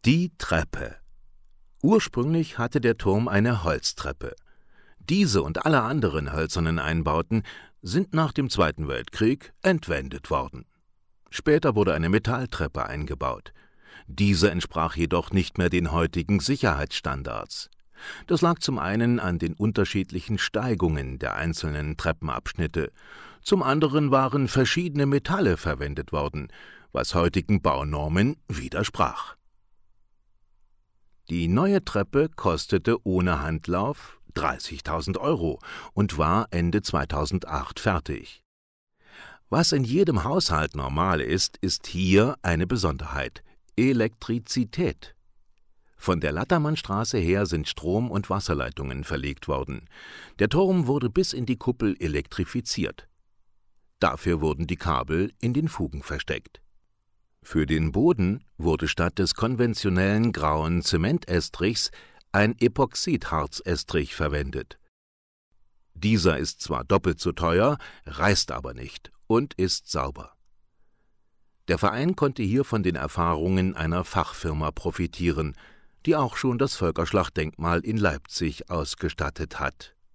Die Treppe. Ursprünglich hatte der Turm eine Holztreppe. Diese und alle anderen hölzernen Einbauten sind nach dem Zweiten Weltkrieg entwendet worden. Später wurde eine Metalltreppe eingebaut. Diese entsprach jedoch nicht mehr den heutigen Sicherheitsstandards. Das lag zum einen an den unterschiedlichen Steigungen der einzelnen Treppenabschnitte, zum anderen waren verschiedene Metalle verwendet worden, was heutigen Baunormen widersprach. Die neue Treppe kostete ohne Handlauf 30.000 € und war Ende 2008 fertig. Was in jedem Haushalt normal ist, ist hier eine Besonderheit: Elektrizität. Von der Lattermannstraße her sind Strom- und Wasserleitungen verlegt worden. Der Turm wurde bis in die Kuppel elektrifiziert. Dafür wurden die Kabel in den Fugen versteckt. Für den Boden wurde statt des konventionellen grauen Zementestrichs ein Epoxidharzestrich verwendet. Dieser ist zwar doppelt so teuer, reißt aber nicht und ist sauber. Der Verein konnte hier von den Erfahrungen einer Fachfirma profitieren, die auch schon das Völkerschlachtdenkmal in Leipzig ausgestattet hat.